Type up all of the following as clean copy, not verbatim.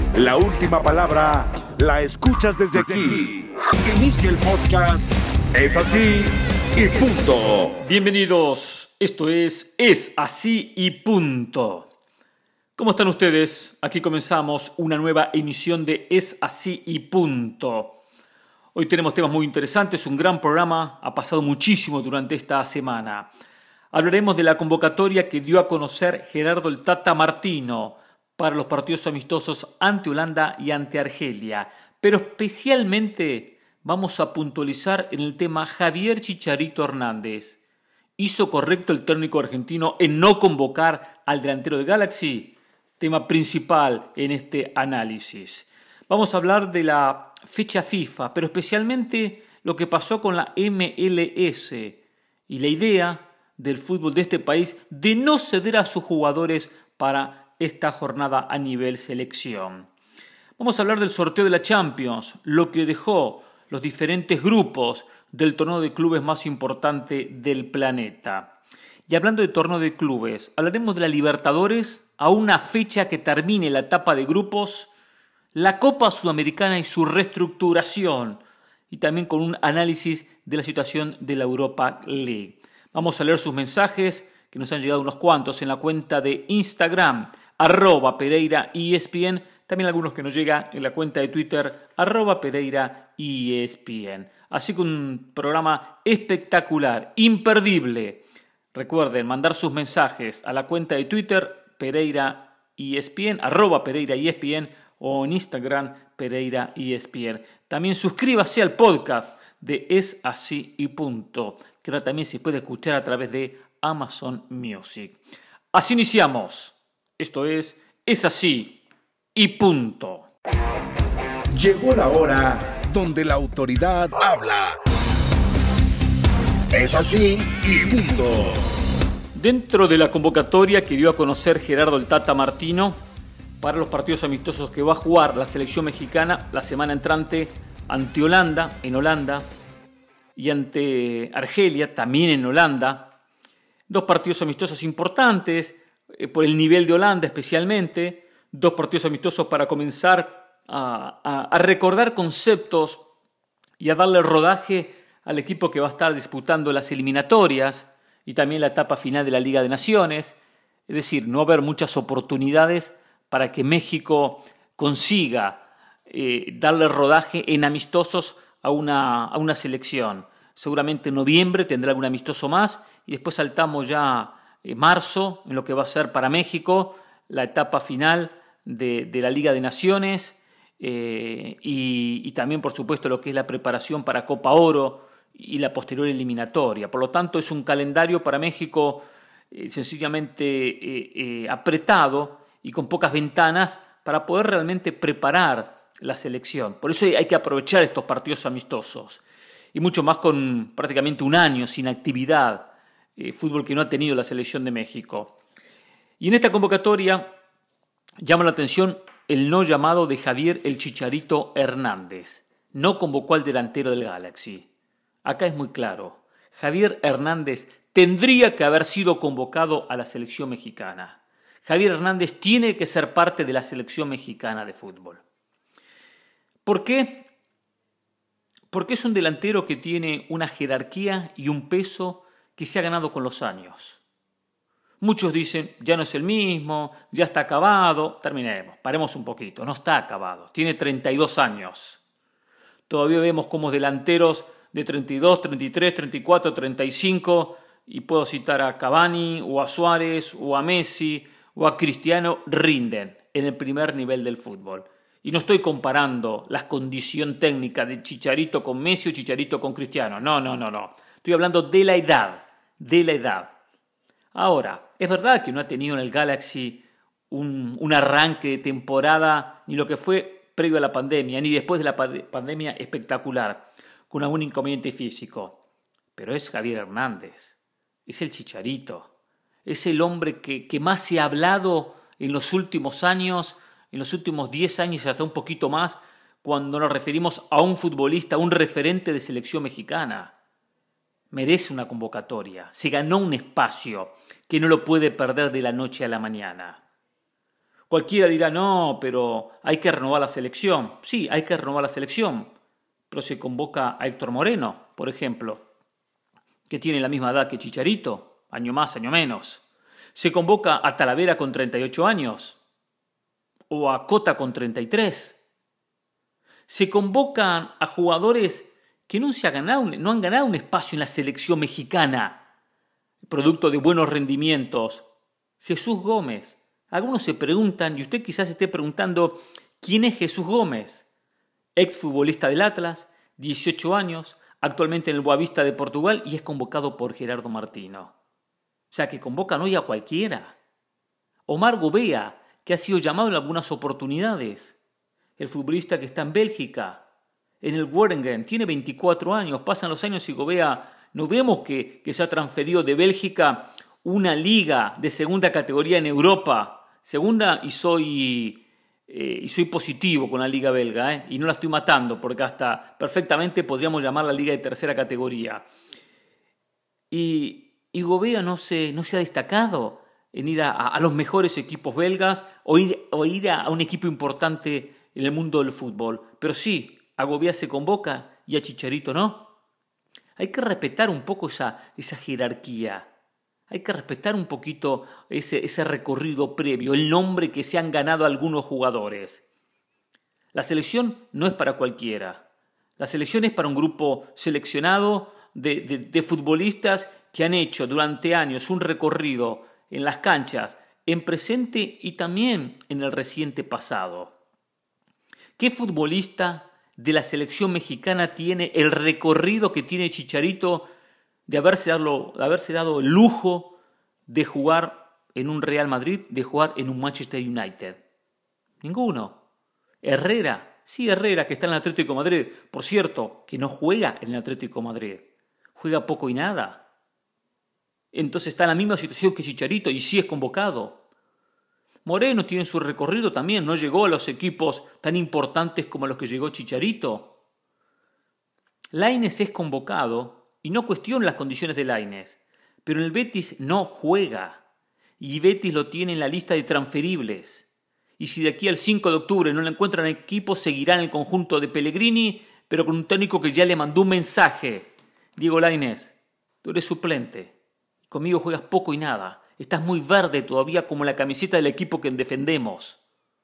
La última palabra la escuchas desde aquí. Inicia el podcast. Es así y punto. Bienvenidos, esto es Así y Punto. ¿Cómo están ustedes? Aquí comenzamos una nueva emisión de Es Así y Punto. Hoy tenemos temas muy interesantes, un gran programa, ha pasado muchísimo durante esta semana. Hablaremos de la convocatoria que dio a conocer Gerardo el Tata Martino para los partidos amistosos ante Holanda y ante Argelia, pero especialmente vamos a puntualizar en el tema Javier Chicharito Hernández. ¿Hizo correcto el técnico argentino en no convocar al delantero de Galaxy? Tema principal en este análisis. Vamos a hablar de la fecha FIFA, pero especialmente lo que pasó con la MLS y la idea del fútbol de este país de no ceder a sus jugadores para esta jornada a nivel selección. Vamos a hablar del sorteo de la Champions, lo que dejó los diferentes grupos del torneo de clubes más importante del planeta. Y hablando de torneo de clubes, hablaremos de la Libertadores a una fecha que termine la etapa de grupos, la Copa Sudamericana y su reestructuración, y también con un análisis de la situación de la Europa League. Vamos a leer sus mensajes, que nos han llegado unos cuantos en la cuenta de Instagram, @PereiraESPN, también algunos que nos llegan en la cuenta de Twitter, @PereiraESPN. Así que un programa espectacular, imperdible. Recuerden mandar sus mensajes a la cuenta de Twitter, PereiraESPN, @PereiraESPN, o en Instagram, PereiraESPN. También suscríbase al podcast de Es Así y Punto, que ahora también se puede escuchar a través de Amazon Music. Así iniciamos. Esto es Así y Punto. Llegó la hora donde la autoridad habla. Es así y punto. Dentro de la convocatoria que dio a conocer Gerardo el Tata Martino para los partidos amistosos que va a jugar la selección mexicana la semana entrante ante Holanda, en Holanda, y ante Argelia, también en Holanda. Dos partidos amistosos importantes, por el nivel de Holanda especialmente. Dos partidos amistosos para comenzar a recordar conceptos y a darle rodaje al equipo que va a estar disputando las eliminatorias y también la etapa final de la Liga de Naciones. Es decir, no va a haber muchas oportunidades para que México consiga darle rodaje en amistosos a una selección. Seguramente en noviembre tendrá algún amistoso más y después saltamos ya marzo en lo que va a ser para México la etapa final de la Liga de Naciones y también por supuesto lo que es la preparación para Copa Oro y la posterior eliminatoria. Por lo tanto es un calendario para México sencillamente apretado y con pocas ventanas para poder realmente preparar la selección. Por eso hay que aprovechar estos partidos amistosos y mucho más con prácticamente un año sin actividad, fútbol que no ha tenido la selección de México. Y en esta convocatoria llama la atención el no llamado de Javier el Chicharito Hernández. No convocó al delantero del Galaxy. Acá es muy claro. Javier Hernández tendría que haber sido convocado a la selección mexicana. Javier Hernández tiene que ser parte de la selección mexicana de fútbol. ¿Por qué? Porque es un delantero que tiene una jerarquía y un peso que se ha ganado con los años. Muchos dicen, ya no es el mismo, ya está acabado. Terminemos, paremos un poquito, no está acabado, tiene 32 años. Todavía vemos como delanteros de 32, 33, 34, 35, y puedo citar a Cavani, o a Suárez, o a Messi, o a Cristiano, rinden en el primer nivel del fútbol. Y no estoy comparando la condición técnica de Chicharito con Messi o Chicharito con Cristiano. No. Estoy hablando de la edad. Ahora, es verdad que no ha tenido en el Galaxy un arranque de temporada, ni lo que fue previo a la pandemia, ni después de la pandemia espectacular, con algún inconveniente físico. Pero es Javier Hernández, es el Chicharito, es el hombre que más se ha hablado en los últimos años, en los últimos 10 años y hasta un poquito más, cuando nos referimos a un futbolista, un referente de selección mexicana. Merece una convocatoria, se ganó un espacio que no lo puede perder de la noche a la mañana. Cualquiera dirá, no, pero hay que renovar la selección. Sí, hay que renovar la selección, pero se convoca a Héctor Moreno, por ejemplo, que tiene la misma edad que Chicharito, año más, año menos. Se convoca a Talavera con 38 años, o a Cota con 33. Se convocan a jugadores que no han ganado un espacio en la selección mexicana, producto de buenos rendimientos. Jesús Gómez. Algunos se preguntan, y usted quizás esté preguntando, ¿quién es Jesús Gómez? Exfutbolista del Atlas, 18 años, actualmente en el Boavista de Portugal y es convocado por Gerardo Martino. O sea que convocan hoy a cualquiera. Omar Gobea, que ha sido llamado en algunas oportunidades. El futbolista que está en Bélgica, en el Waregem, tiene 24 años, pasan los años y Gobea, no vemos que se ha transferido de Bélgica una liga de segunda categoría en Europa. Segunda, y soy positivo con la liga belga, y no la estoy matando, porque hasta perfectamente podríamos llamar la liga de tercera categoría. Y Gobea no se ha destacado en ir a los mejores equipos belgas o ir a un equipo importante en el mundo del fútbol. Pero sí, a Gobea se convoca y a Chicharito no. Hay que respetar un poco esa jerarquía. Hay que respetar un poquito ese recorrido previo, el nombre que se han ganado algunos jugadores. La selección no es para cualquiera. La selección es para un grupo seleccionado de futbolistas que han hecho durante años un recorrido en las canchas, en presente y también en el reciente pasado. ¿Qué futbolista de la selección mexicana tiene el recorrido que tiene Chicharito de haberse dado el lujo de jugar en un Real Madrid, de jugar en un Manchester United? Ninguno. Herrera, que está en el Atlético de Madrid. Por cierto, que no juega en el Atlético de Madrid. Juega poco y nada. Entonces está en la misma situación que Chicharito y sí es convocado. Moreno tiene su recorrido también, no llegó a los equipos tan importantes como a los que llegó Chicharito. Lainez es convocado. Y no cuestiono las condiciones de Lainez, pero en el Betis no juega. Y Betis lo tiene en la lista de transferibles. Y si de aquí al 5 de octubre no le encuentran equipo, seguirá en el conjunto de Pellegrini, pero con un técnico que ya le mandó un mensaje. Diego Lainez, tú eres suplente. Conmigo juegas poco y nada. Estás muy verde todavía como la camiseta del equipo que defendemos.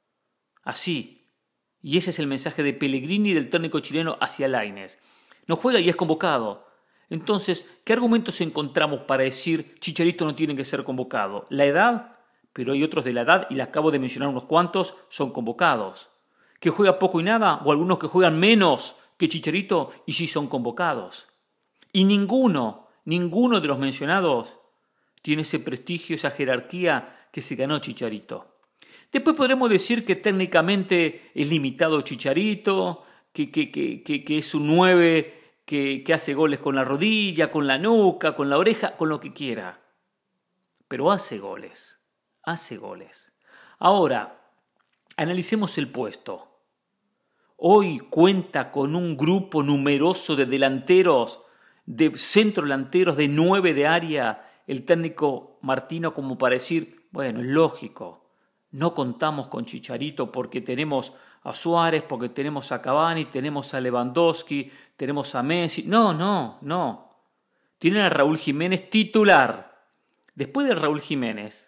Así. Y ese es el mensaje de Pellegrini y del técnico chileno hacia Lainez. No juega y es convocado. Entonces, ¿qué argumentos encontramos para decir Chicharito no tiene que ser convocado? La edad, pero hay otros de la edad, y le acabo de mencionar unos cuantos, son convocados. ¿Que juega poco y nada? O algunos que juegan menos que Chicharito y sí son convocados. Y ninguno de los mencionados tiene ese prestigio, esa jerarquía que se ganó Chicharito. Después podremos decir que técnicamente es limitado Chicharito, que es un 9... Que hace goles con la rodilla, con la nuca, con la oreja, con lo que quiera. Pero hace goles. Ahora, analicemos el puesto. Hoy cuenta con un grupo numeroso de delanteros, de centrodelanteros, de 9 de área, el técnico Martino, como para decir, bueno, es lógico, no contamos con Chicharito porque tenemos a Suárez, porque tenemos a Cavani, tenemos a Lewandowski, tenemos a Messi. No. Tienen a Raúl Jiménez titular. Después de Raúl Jiménez,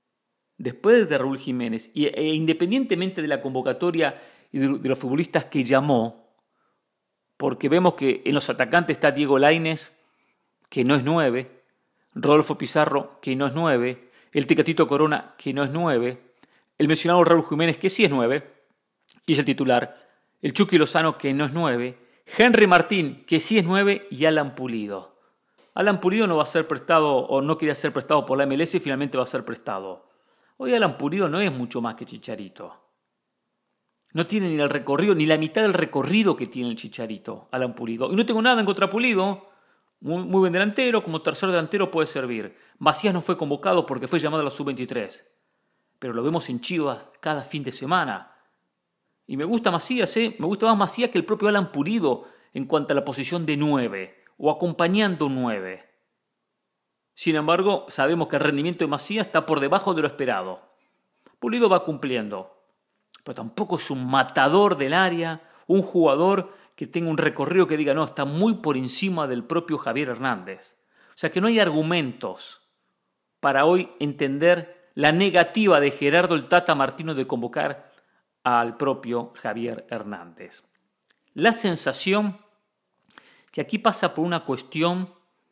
e independientemente de la convocatoria y de los futbolistas que llamó, porque vemos que en los atacantes está Diego Lainez, que no es 9, Rodolfo Pizarro, que no es 9, el Tecatito Corona, que no es 9, el mencionado Raúl Jiménez, que sí es 9, y es el titular, el Chucky Lozano, que no es 9, Henry Martín, que sí es 9, y Alan Pulido. Alan Pulido no va a ser prestado, o no quería ser prestado por la MLS y finalmente va a ser prestado. Hoy Alan Pulido no es mucho más que Chicharito. No tiene ni el recorrido, ni la mitad del recorrido que tiene el Chicharito, Alan Pulido. Y no tengo nada en contra de Pulido. Muy buen delantero, como tercer delantero puede servir. Macías no fue convocado porque fue llamado a la sub-23. Pero lo vemos en Chivas cada fin de semana. Y me gusta Macías, me gusta más Macías que el propio Alan Pulido en cuanto a la posición de 9 o acompañando un 9. Sin embargo, sabemos que el rendimiento de Macías está por debajo de lo esperado. Pulido va cumpliendo, pero tampoco es un matador del área, un jugador que tenga un recorrido que diga, no, está muy por encima del propio Javier Hernández. O sea que no hay argumentos para hoy entender la negativa de Gerardo el Tata Martino de convocar al propio Javier Hernández. La sensación que aquí pasa por una cuestión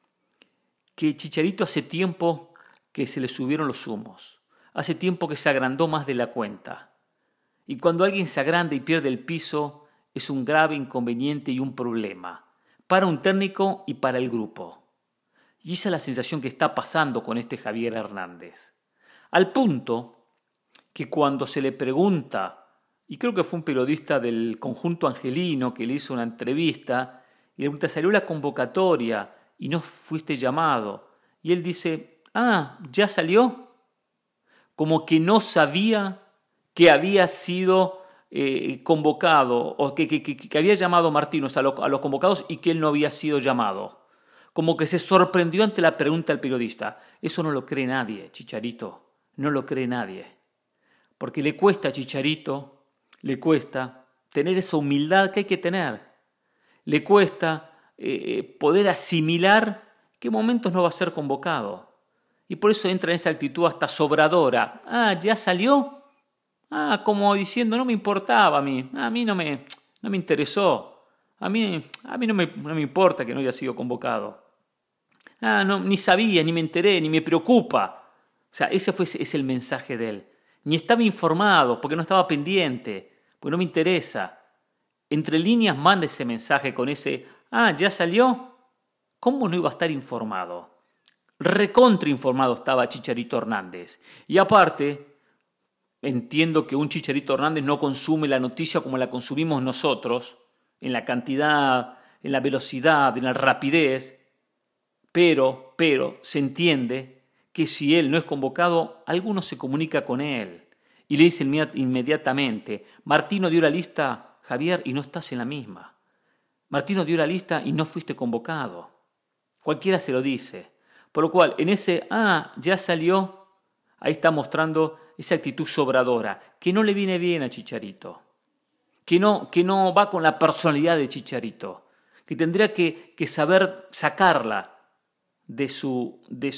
que Chicharito hace tiempo que se le subieron los humos, hace tiempo que se agrandó más de la cuenta. Y cuando alguien se agranda y pierde el piso, es un grave inconveniente y un problema para un técnico y para el grupo. Y esa es la sensación que está pasando con este Javier Hernández. Al punto que cuando se le pregunta, y creo que fue un periodista del conjunto angelino que le hizo una entrevista, y le pregunta, ¿salió la convocatoria y no fuiste llamado? Y él dice, ¿ya salió? Como que no sabía que había sido convocado, o que había llamado Martínez a los convocados y que él no había sido llamado. Como que se sorprendió ante la pregunta del periodista. Eso no lo cree nadie, Chicharito. No lo cree nadie. Porque le cuesta a Chicharito, le cuesta tener esa humildad que hay que tener. Le cuesta poder asimilar qué momentos no va a ser convocado. Y por eso entra en esa actitud hasta sobradora. ¿Ya salió? Como diciendo, no me importaba a mí no me interesó. A mí no me importa que no haya sido convocado. No, ni sabía, ni me enteré, ni me preocupa. O sea, ese es el mensaje de él. Ni estaba informado, porque no estaba pendiente, porque no me interesa. Entre líneas manda ese mensaje con ese, ¿ya salió? ¿Cómo no iba a estar informado? Recontrainformado estaba Chicharito Hernández. Y aparte, entiendo que un Chicharito Hernández no consume la noticia como la consumimos nosotros, en la cantidad, en la velocidad, en la rapidez, pero se entiende que si él no es convocado, alguno se comunica con él y le dice inmediatamente, Martino dio la lista, Javier, y no estás en la misma. Martino dio la lista y no fuiste convocado. Cualquiera se lo dice. Por lo cual, en ese, ya salió, ahí está mostrando esa actitud sobradora, que no le viene bien a Chicharito, que no va con la personalidad de Chicharito, que tendría que saber sacarla de su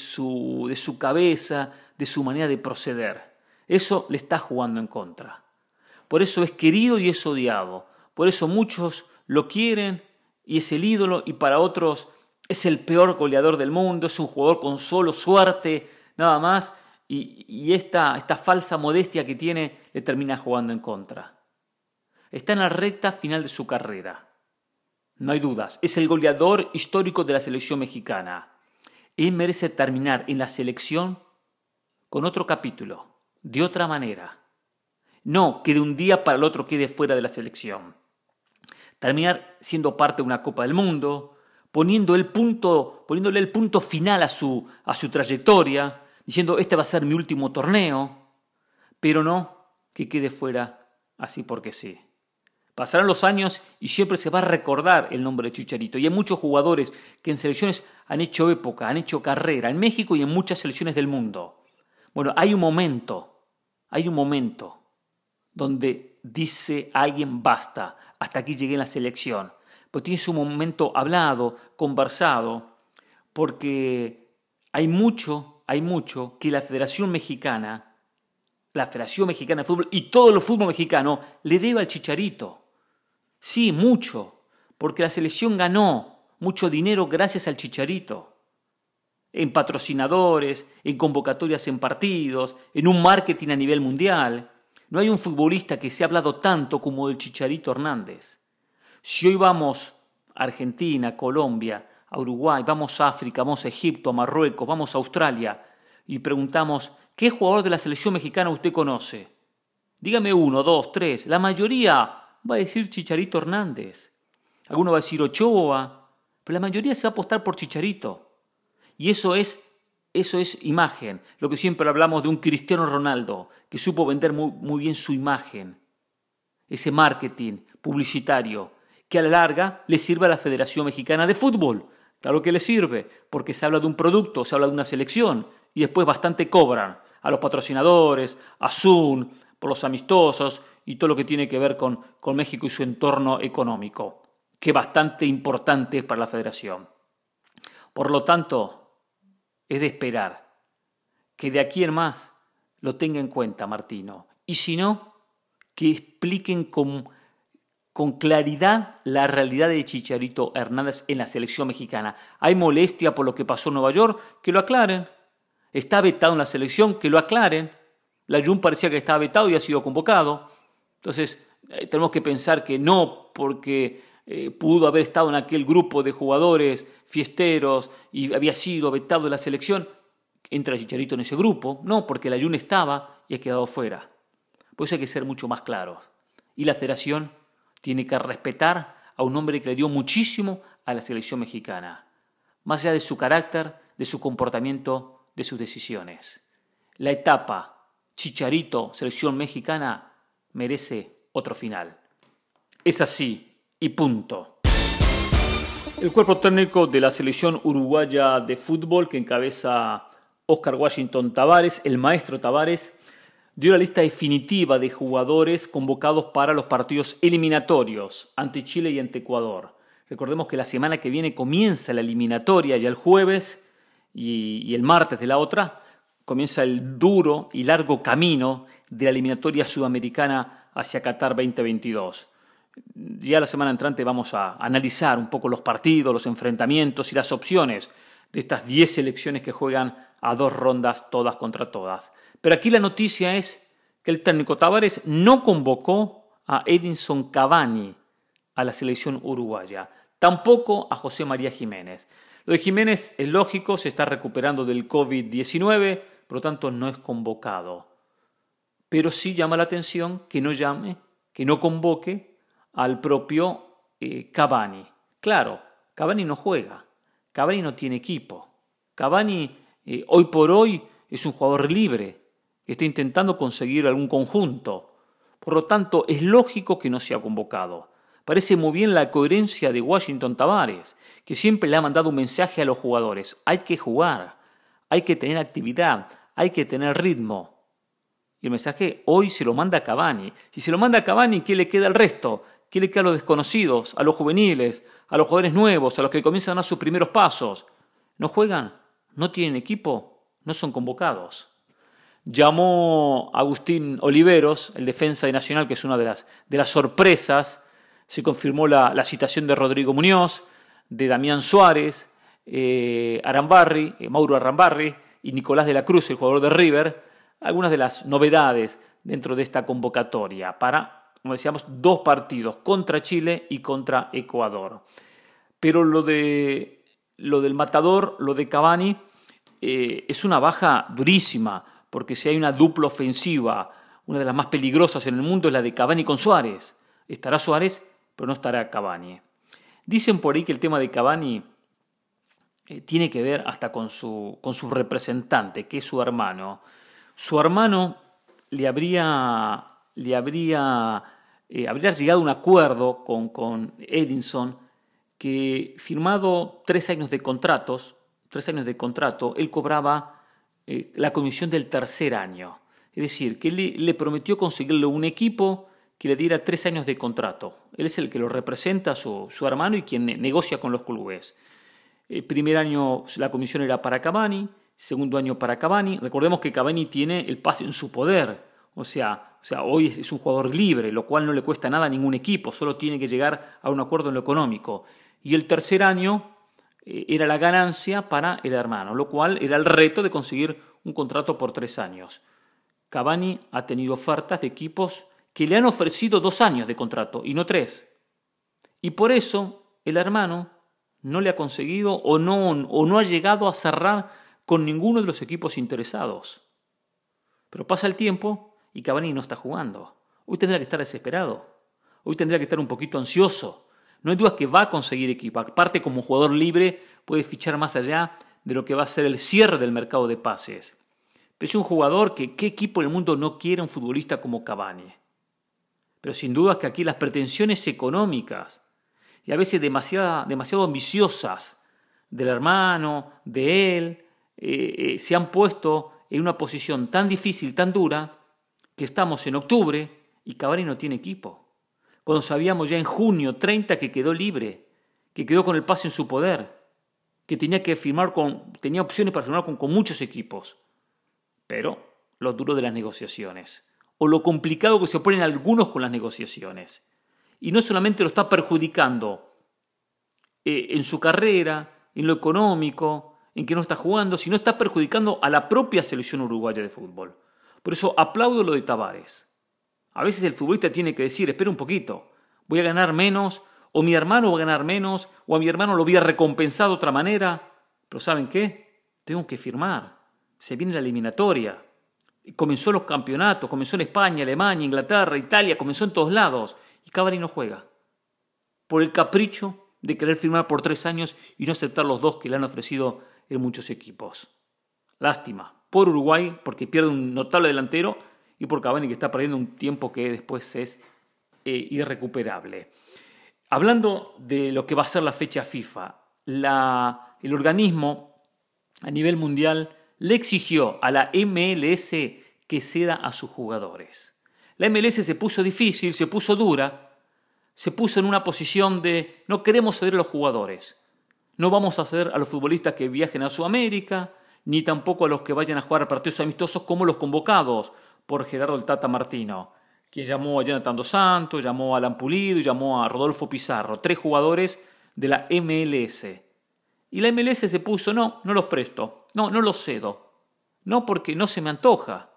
cabeza, de su manera de proceder. Eso le está jugando en contra. Por eso es querido y es odiado. Por eso muchos lo quieren y es el ídolo, y para otros es el peor goleador del mundo, es un jugador con solo suerte, nada más, y esta falsa modestia que tiene le termina jugando en contra. Está en la recta final de su carrera. No hay dudas, es el goleador histórico de la selección mexicana. Él merece terminar en la selección con otro capítulo, de otra manera. No que de un día para el otro quede fuera de la selección. Terminar siendo parte de una Copa del Mundo, poniéndole el punto final a su trayectoria, diciendo este va a ser mi último torneo, pero no que quede fuera así porque sí. Pasarán los años y siempre se va a recordar el nombre de Chicharito. Y hay muchos jugadores que en selecciones han hecho época, han hecho carrera, en México y en muchas selecciones del mundo. Bueno, hay un momento donde dice alguien basta, hasta aquí llegué en la selección. Pero tienes un momento hablado, conversado, porque hay mucho que la Federación Mexicana de Fútbol y todo el fútbol mexicano le debe al Chicharito. Sí, mucho, porque la selección ganó mucho dinero gracias al Chicharito. En patrocinadores, en convocatorias en partidos, en un marketing a nivel mundial. No hay un futbolista que se ha hablado tanto como del Chicharito Hernández. Si hoy vamos a Argentina, a Colombia, a Uruguay, vamos a África, vamos a Egipto, a Marruecos, vamos a Australia y preguntamos, ¿qué jugador de la selección mexicana usted conoce? Dígame 1, 2, 3. La mayoría va a decir Chicharito Hernández. Alguno va a decir Ochoa, pero la mayoría se va a apostar por Chicharito. Y eso es imagen. Lo que siempre hablamos de un Cristiano Ronaldo, que supo vender muy bien su imagen. Ese marketing publicitario, que a la larga le sirve a la Federación Mexicana de Fútbol. Claro que le sirve, porque se habla de un producto, se habla de una selección, y después bastante cobran. a los patrocinadores, a Zoom, por los amistosos y todo lo que tiene que ver con México y su entorno económico, que bastante importante es para la federación. Por lo tanto, es de esperar que de aquí en más lo tenga en cuenta Martino. Y si no, que expliquen con claridad la realidad de Chicharito Hernández en la selección mexicana. Hay molestia por lo que pasó en Nueva York, que lo aclaren. Está vetado en la selección, que lo aclaren. La Jun parecía que estaba vetado y ha sido convocado. Entonces, tenemos que pensar que no porque pudo haber estado en aquel grupo de jugadores fiesteros y había sido vetado de la selección, entra Chicharito en ese grupo. No, porque la Jun estaba y ha quedado fuera. Por eso hay que ser mucho más claros. Y la federación tiene que respetar a un hombre que le dio muchísimo a la selección mexicana, más allá de su carácter, de su comportamiento, de sus decisiones. La etapa Chicharito, selección mexicana, merece otro final. Es así y punto. El cuerpo técnico de la selección uruguaya de fútbol que encabeza Oscar Washington Tabárez, el maestro Tabárez, dio la lista definitiva de jugadores convocados para los partidos eliminatorios ante Chile y ante Ecuador. Recordemos que la semana que viene comienza la eliminatoria, ya el jueves y el martes de la otra, comienza el duro y largo camino de la eliminatoria sudamericana hacia Qatar 2022. Ya la semana entrante vamos a analizar un poco los partidos, los enfrentamientos y las opciones de estas 10 selecciones que juegan a 2 rondas todas contra todas. Pero aquí la noticia es que el técnico Tabárez no convocó a Edinson Cavani a la selección uruguaya, tampoco a José María Jiménez. Lo de Jiménez es lógico, se está recuperando del COVID-19, por lo tanto no es convocado. Pero sí llama la atención que no llame, que no convoque al propio Cavani. Claro, Cavani no juega, Cavani no tiene equipo. Cavani hoy por hoy es un jugador libre que está intentando conseguir algún conjunto. Por lo tanto, es lógico que no sea convocado. Parece muy bien la coherencia de Washington Tabárez, que siempre le ha mandado un mensaje a los jugadores. Hay que jugar, hay que tener actividad, hay que tener ritmo. Y el mensaje hoy se lo manda a Cavani. Si se lo manda a Cavani, ¿qué le queda al resto? ¿Qué le queda a los desconocidos, a los juveniles, a los jugadores nuevos, a los que comienzan a dar sus primeros pasos? ¿No juegan? ¿No tienen equipo? ¿No son convocados? Llamó Agustín Oliveros, el defensa de Nacional, que es una de las sorpresas. Se confirmó la citación de Rodrigo Muñoz, de Damián Suárez, Mauro Arambarri y Nicolás de la Cruz, el jugador de River. Algunas de las novedades dentro de esta convocatoria para, como decíamos, 2 partidos, contra Chile y contra Ecuador. Pero lo del matador, lo de Cavani, es una baja durísima, porque si hay una dupla ofensiva, una de las más peligrosas en el mundo es la de Cavani con Suárez. Estará Suárez, pero no estará Cavani. Dicen por ahí que el tema de Cavani tiene que ver hasta con su representante, que es su hermano. Su hermano le habría llegado a un acuerdo con Edinson, que firmado 3 años de contrato, él cobraba la comisión del tercer año. Es decir, que le prometió conseguirle un equipo que le diera 3 años de contrato. Él es el que lo representa, su hermano, y quien negocia con los clubes. El primer año la comisión era para Cavani, segundo año para Cavani. Recordemos que Cavani tiene el pase en su poder. O sea, hoy es un jugador libre, lo cual no le cuesta nada a ningún equipo, solo tiene que llegar a un acuerdo en lo económico. Y el tercer año era la ganancia para el hermano, lo cual era el reto de conseguir un contrato por 3 años. Cavani ha tenido ofertas de equipos que le han ofrecido 2 años de contrato y no 3. Y por eso el hermano no le ha conseguido o no ha llegado a cerrar con ninguno de los equipos interesados. Pero pasa el tiempo y Cavani no está jugando. Hoy tendrá que estar desesperado. Hoy tendrá que estar un poquito ansioso. No hay dudas que va a conseguir equipo. Aparte, como jugador libre, puede fichar más allá de lo que va a ser el cierre del mercado de pases. Pero es un jugador que ¿qué equipo en el mundo no quiere un futbolista como Cavani? Pero sin duda que aquí las pretensiones económicas y a veces demasiado ambiciosas del hermano, de él, se han puesto en una posición tan difícil, tan dura, que estamos en octubre y Cavani no tiene equipo. Cuando sabíamos ya en junio 30 que quedó libre, que quedó con el pase en su poder, que tenía opciones para firmar con muchos equipos. Pero lo duro de las negociaciones, o lo complicado que se ponen algunos con las negociaciones. Y no solamente lo está perjudicando en su carrera, en lo económico, en que no está jugando, sino está perjudicando a la propia selección uruguaya de fútbol. Por eso aplaudo lo de Tavares. A veces el futbolista tiene que decir, espera un poquito, voy a ganar menos, o mi hermano va a ganar menos, o a mi hermano lo voy a recompensar de otra manera. Pero ¿saben qué? Tengo que firmar. Se viene la eliminatoria. Comenzó los campeonatos, comenzó en España, Alemania, Inglaterra, Italia, comenzó en todos lados. Y Cavani no juega. Por el capricho de querer firmar por 3 años y no aceptar los 2 que le han ofrecido en muchos equipos. Lástima. Por Uruguay, porque pierde un notable delantero, y por Cavani, que está perdiendo un tiempo que después es irrecuperable. Hablando de lo que va a ser la fecha FIFA, el organismo a nivel mundial le exigió a la MLS que ceda a sus jugadores. La MLS se puso difícil, se puso dura, se puso en una posición de no queremos ceder a los jugadores. No vamos a ceder a los futbolistas que viajen a Sudamérica, ni tampoco a los que vayan a jugar partidos amistosos como los convocados por Gerardo el Tata Martino, que llamó a Jonathan Dos Santos, llamó a Alan Pulido y llamó a Rodolfo Pizarro, 3 jugadores de la MLS. Y la MLS se puso, no los presto, no los cedo, no porque no se me antoja.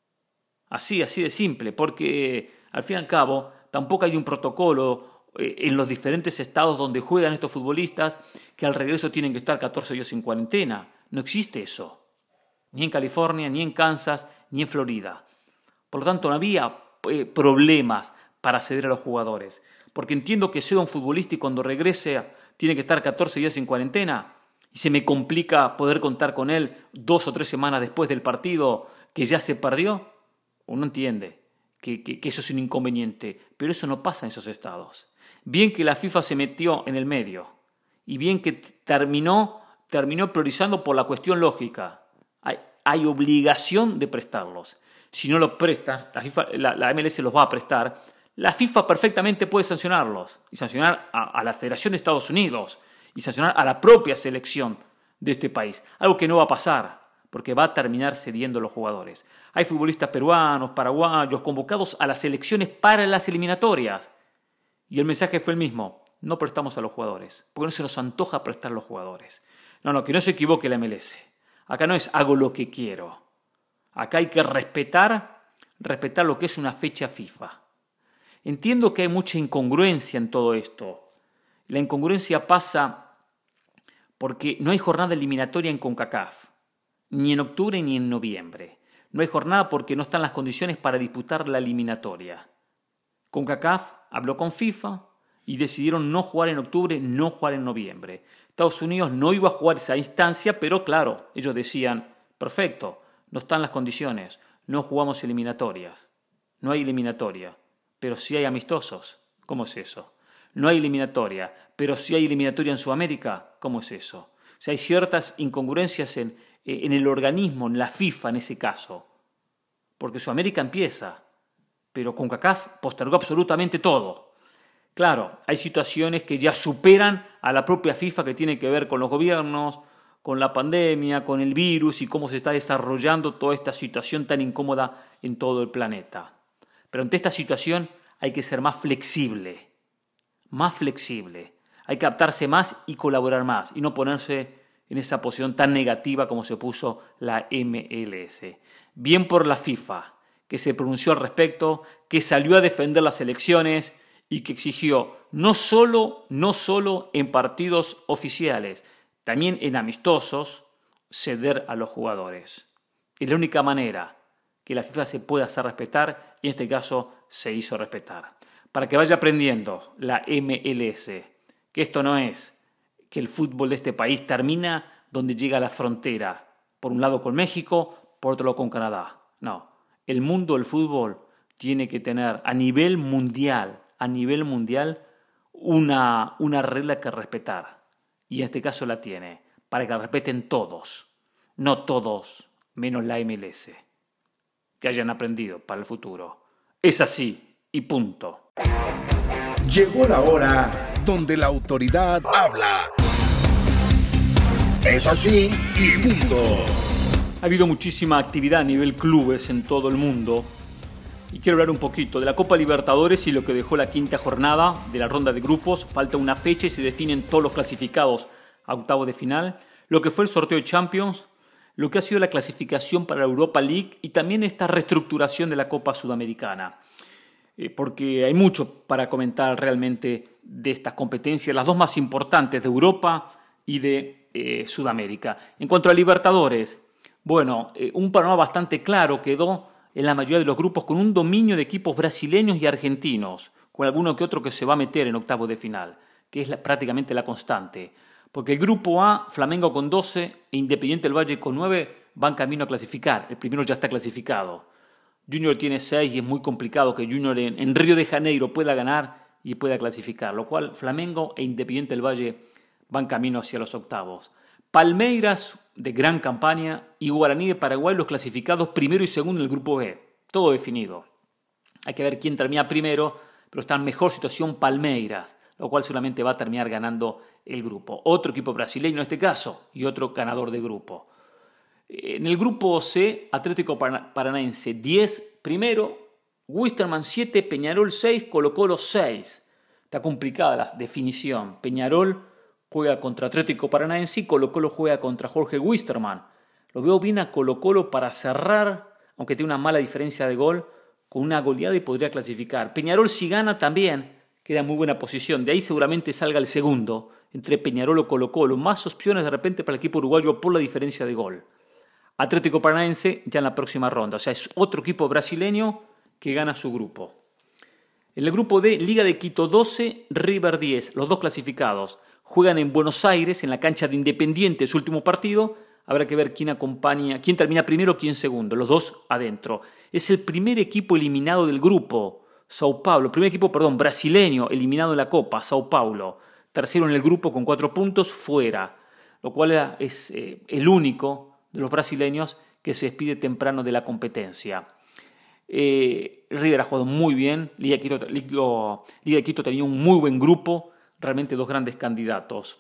Así de simple, porque al fin y al cabo tampoco hay un protocolo en los diferentes estados donde juegan estos futbolistas que al regreso tienen que estar 14 días en cuarentena. No existe eso, ni en California, ni en Kansas, ni en Florida. Por lo tanto, no había problemas para ceder a los jugadores. Porque entiendo que sea un futbolista y cuando regrese tiene que estar 14 días en cuarentena y se me complica poder contar con él 2 o 3 semanas después del partido que ya se perdió. Uno entiende que eso es un inconveniente, pero eso no pasa en esos estados. Bien que la FIFA se metió en el medio y bien que terminó priorizando por la cuestión lógica. Hay obligación de prestarlos. Si no los prestan, la MLS los va a prestar, la FIFA perfectamente puede sancionarlos y sancionar a la Federación de Estados Unidos y sancionar a la propia selección de este país. Algo que no va a pasar porque va a terminar cediendo los jugadores. Hay futbolistas peruanos, paraguayos, convocados a las selecciones para las eliminatorias. Y el mensaje fue el mismo, no prestamos a los jugadores, porque no se nos antoja prestar a los jugadores. No, que no se equivoque la MLS. Acá no es hago lo que quiero. Acá hay que respetar lo que es una fecha FIFA. Entiendo que hay mucha incongruencia en todo esto. La incongruencia pasa porque no hay jornada eliminatoria en CONCACAF, ni en octubre ni en noviembre. No hay jornada porque no están las condiciones para disputar la eliminatoria. CONCACAF habló con FIFA y decidieron no jugar en octubre, no jugar en noviembre. Estados Unidos no iba a jugar esa instancia, pero claro, ellos decían, perfecto, no están las condiciones, no jugamos eliminatorias. No hay eliminatoria, pero sí hay amistosos. ¿Cómo es eso? No hay eliminatoria, pero sí hay eliminatoria en Sudamérica. ¿Cómo es eso? O sea, hay ciertas incongruencias en el organismo, en la FIFA en ese caso. Porque Sudamérica empieza, pero CONCACAF postergó absolutamente todo. Claro, hay situaciones que ya superan a la propia FIFA que tienen que ver con los gobiernos, con la pandemia, con el virus y cómo se está desarrollando toda esta situación tan incómoda en todo el planeta. Pero ante esta situación hay que ser más flexible. Hay que adaptarse más y colaborar más y no ponerse en esa posición tan negativa como se puso la MLS. Bien por la FIFA, que se pronunció al respecto, que salió a defender las elecciones y que exigió no solo en partidos oficiales, también en amistosos, ceder a los jugadores. Es la única manera que la FIFA se pueda hacer respetar y en este caso se hizo respetar. Para que vaya aprendiendo la MLS, que esto no es que el fútbol de este país termina donde llega la frontera, por un lado con México, por otro lado con Canadá. No, el mundo del fútbol tiene que tener a nivel mundial, una regla que respetar. Y en este caso la tiene, para que la respeten todos. No todos menos la MLS. Que hayan aprendido para el futuro. Es así y punto. Llegó la hora donde la autoridad habla. Es así y punto. Ha habido muchísima actividad a nivel clubes en todo el mundo. Y quiero hablar un poquito de la Copa Libertadores y lo que dejó la quinta jornada de la ronda de grupos. Falta una fecha y se definen todos los clasificados a octavos de final. Lo que fue el sorteo de Champions, lo que ha sido la clasificación para la Europa League y también esta reestructuración de la Copa Sudamericana. Porque hay mucho para comentar realmente de estas competencias, las dos más importantes de Europa y de Sudamérica. En cuanto a Libertadores, bueno, un panorama bastante claro quedó en la mayoría de los grupos con un dominio de equipos brasileños y argentinos, con alguno que otro que se va a meter en octavos de final, que es prácticamente la constante. Porque el grupo A, Flamengo con 12 e Independiente del Valle con 9, van camino a clasificar. El primero ya está clasificado. Junior tiene 6 y es muy complicado que Junior en Río de Janeiro pueda ganar y pueda clasificar, lo cual Flamengo e Independiente del Valle van camino hacia los octavos. Palmeiras, de gran campaña, y Guaraní de Paraguay, los clasificados primero y segundo en el grupo B. Todo definido. Hay que ver quién termina primero, pero está en mejor situación Palmeiras, lo cual seguramente va a terminar ganando el grupo. Otro equipo brasileño en este caso y otro ganador de grupo. En el grupo C, Atlético Paranaense 10 primero, Wisterman 7, Peñarol 6, Colo-Colo 6. Está complicada la definición. Peñarol juega contra Atlético Paranaense y Colo-Colo juega contra Jorge Wisterman. Lo veo bien a Colo-Colo para cerrar, aunque tiene una mala diferencia de gol, con una goleada y podría clasificar. Peñarol si gana también queda en muy buena posición. De ahí seguramente salga el segundo, entre Peñarol o Colo-Colo. Más opciones de repente para el equipo uruguayo por la diferencia de gol. Atlético Paranaense ya en la próxima ronda. O sea, es otro equipo brasileño que gana su grupo. En el grupo D, Liga de Quito 12, River 10. Los dos clasificados juegan en Buenos Aires, en la cancha de Independiente, su último partido. Habrá que ver quién termina primero, quién segundo. Los dos adentro. Es el primer equipo eliminado del grupo. Brasileño eliminado en la Copa, Sao Paulo. Tercero en el grupo con 4 puntos, fuera. Lo cual es el único de los brasileños que se despide temprano de la competencia. River ha jugado muy bien. Liga de Quito tenía un muy buen grupo. Realmente dos grandes candidatos.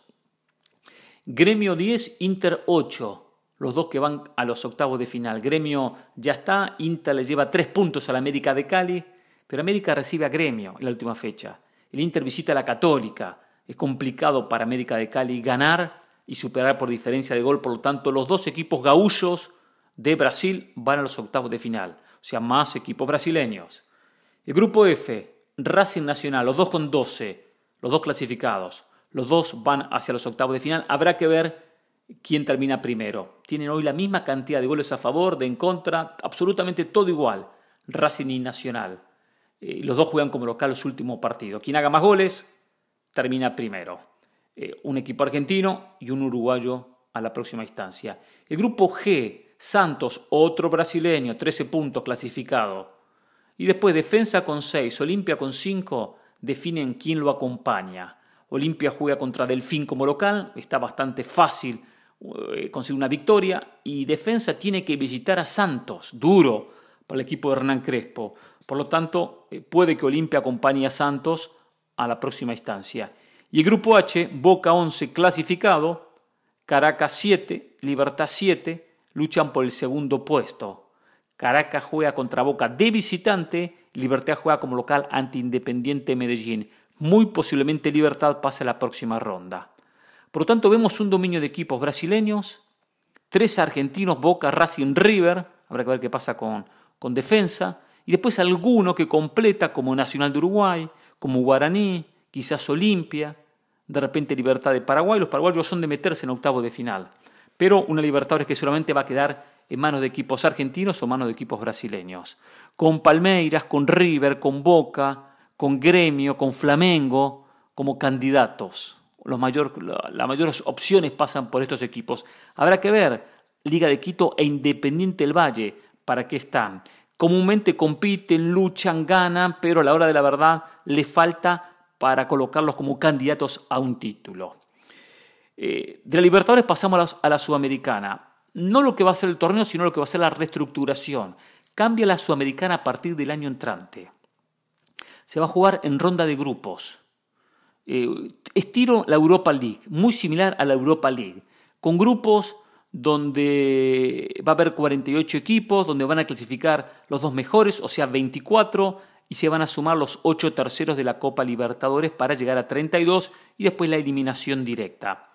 Gremio 10, Inter 8. Los dos que van a los octavos de final. Gremio ya está. Inter le lleva 3 puntos al América de Cali. Pero América recibe a Gremio en la última fecha. El Inter visita a la Católica. Es complicado para América de Cali ganar y superar por diferencia de gol. Por lo tanto, los dos equipos gaúchos de Brasil van a los octavos de final. O sea, más equipos brasileños. El grupo F, Racing Nacional, los dos con 12, los dos clasificados. Los dos van hacia los octavos de final. Habrá que ver quién termina primero. Tienen hoy la misma cantidad de goles a favor, de en contra, absolutamente todo igual. Racing y Nacional. Los dos juegan como local su último partido. Quien haga más goles, termina primero. Un equipo argentino y un uruguayo a la próxima instancia. El grupo G, Santos, otro brasileño, 13 puntos clasificado. Y después Defensa con 6, Olimpia con 5, definen quién lo acompaña. Olimpia juega contra Delfín como local, está bastante fácil conseguir una victoria. Y Defensa tiene que visitar a Santos, duro para el equipo de Hernán Crespo. Por lo tanto, puede que Olimpia acompañe a Santos a la próxima instancia. Y el grupo H, Boca 11 clasificado, Caracas 7, Libertad 7, luchan por el segundo puesto. Caracas juega contra Boca de visitante, Libertad juega como local ante Independiente Medellín. Muy posiblemente Libertad pase a la próxima ronda. Por lo tanto, vemos un dominio de equipos brasileños, 3 argentinos, Boca, Racing, River, habrá que ver qué pasa con Defensa, y después alguno que completa como Nacional de Uruguay, como Guaraní, quizás Olimpia, de repente Libertad de Paraguay. Los paraguayos son de meterse en octavos de final, pero una Libertadores que solamente va a quedar en manos de equipos argentinos o manos de equipos brasileños. Con Palmeiras, con River, con Boca, con Gremio, con Flamengo, como candidatos. Las mayores opciones pasan por estos equipos. Habrá que ver Liga de Quito e Independiente del Valle para qué están. Comúnmente compiten, luchan, ganan, pero a la hora de la verdad les falta para colocarlos como candidatos a un título. De la Libertadores pasamos a la Sudamericana. no lo que va a ser el torneo, sino lo que va a ser la reestructuración. Cambia la Sudamericana a partir del año entrante. Se va a jugar en ronda de grupos. Estilo la Europa League, muy similar a la Europa League, con grupos donde va a haber 48 equipos, donde van a clasificar los 2 mejores, o sea 24, y se van a sumar los 8 terceros de la Copa Libertadores para llegar a 32 y después la eliminación directa.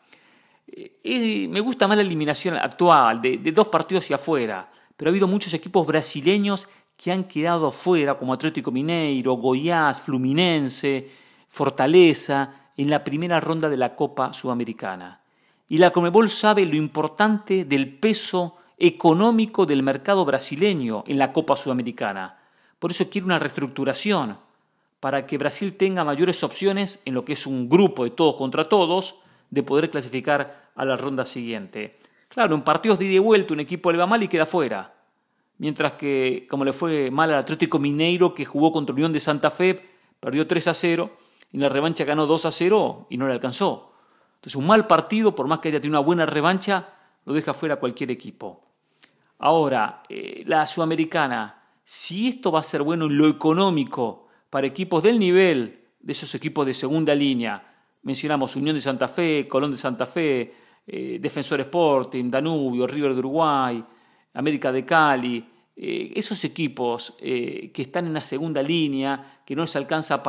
Me gusta más la eliminación actual, de 2 partidos hacia afuera, pero ha habido muchos equipos brasileños que han quedado fuera, como Atlético Mineiro, Goiás, Fluminense, Fortaleza, en la primera ronda de la Copa Sudamericana. Y la Conmebol sabe lo importante del peso económico del mercado brasileño en la Copa Sudamericana. Por eso quiere una reestructuración, para que Brasil tenga mayores opciones en lo que es un grupo de todos contra todos, de poder clasificar a la ronda siguiente. Claro, en partidos de ida y vuelta un equipo le va mal y queda fuera. Mientras que, como le fue mal al Atlético Mineiro, que jugó contra Unión de Santa Fe, perdió 3-0, y en la revancha ganó 2-0 y no le alcanzó. Entonces, un mal partido, por más que haya tenido una buena revancha, lo deja fuera cualquier equipo. Ahora, la Sudamericana, si esto va a ser bueno en lo económico para equipos del nivel de esos equipos de segunda línea, mencionamos Unión de Santa Fe, Colón de Santa Fe, Defensor Sporting, Danubio, River de Uruguay, América de Cali, esos equipos que están en la segunda línea, que no les alcanza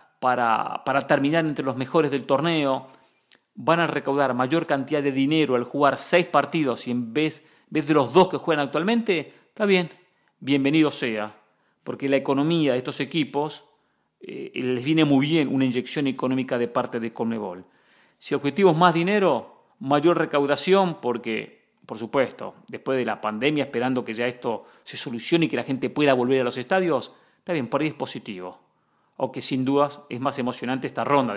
para terminar entre los mejores del torneo, van a recaudar mayor cantidad de dinero al jugar 6 partidos y en vez de los 2 que juegan actualmente, está bien, bienvenido sea, porque la economía de estos equipos les viene muy bien una inyección económica de parte de Conmebol. Si el objetivo es más dinero, mayor recaudación, porque, por supuesto, después de la pandemia, esperando que ya esto se solucione y que la gente pueda volver a los estadios, está bien, por ahí es positivo. Aunque sin dudas es más emocionante esta ronda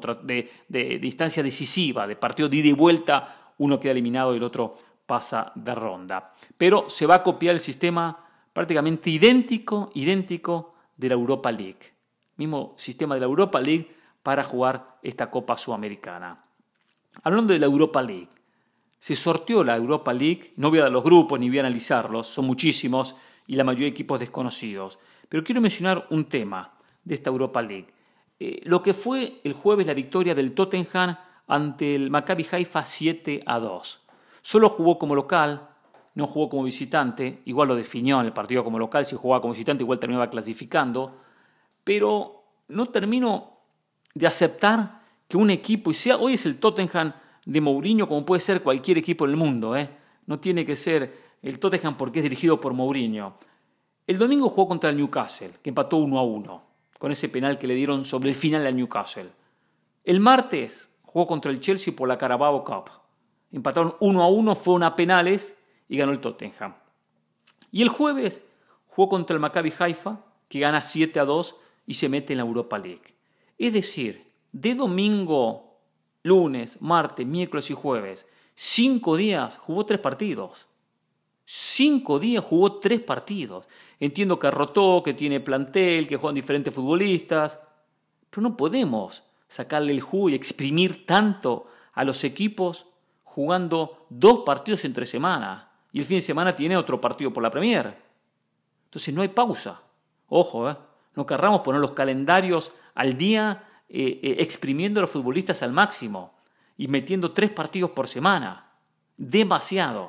de distancia decisiva, de partido de ida y vuelta, uno queda eliminado y el otro pasa de ronda. Pero se va a copiar el sistema prácticamente idéntico de la Europa League. Mismo sistema de la Europa League para jugar esta Copa Sudamericana. Hablando de la Europa League, se sorteó la Europa League, no voy a dar los grupos ni voy a analizarlos, son muchísimos y la mayoría de equipos desconocidos. Pero quiero mencionar un tema de esta Europa League. Lo que fue el jueves la victoria del Tottenham ante el Maccabi Haifa 7-2. Solo jugó como local, no jugó como visitante, igual lo definió en el partido como local, si jugaba como visitante igual terminaba clasificando, pero no termino de aceptar que un equipo, y sea hoy es el Tottenham de Mourinho como puede ser cualquier equipo en el mundo, no tiene que ser el Tottenham porque es dirigido por Mourinho. El domingo jugó contra el Newcastle, que empató 1-1, con ese penal que le dieron sobre el final al Newcastle. El martes jugó contra el Chelsea por la Carabao Cup. Empataron 1-1, fueron a penales y ganó el Tottenham. Y el jueves jugó contra el Maccabi Haifa, que gana 7-2 y se mete en la Europa League. Es decir, de domingo, lunes, martes, miércoles y jueves, 5 días jugó 3 partidos. 5 días jugó 3 partidos. Entiendo que rotó, que tiene plantel, que juegan diferentes futbolistas, pero no podemos sacarle el jugo y exprimir tanto a los equipos jugando 2 partidos entre semana. Y el fin de semana tiene otro partido por la Premier. Entonces no hay pausa. Ojo, no querramos poner los calendarios al día exprimiendo a los futbolistas al máximo y metiendo 3 partidos por semana. Demasiado.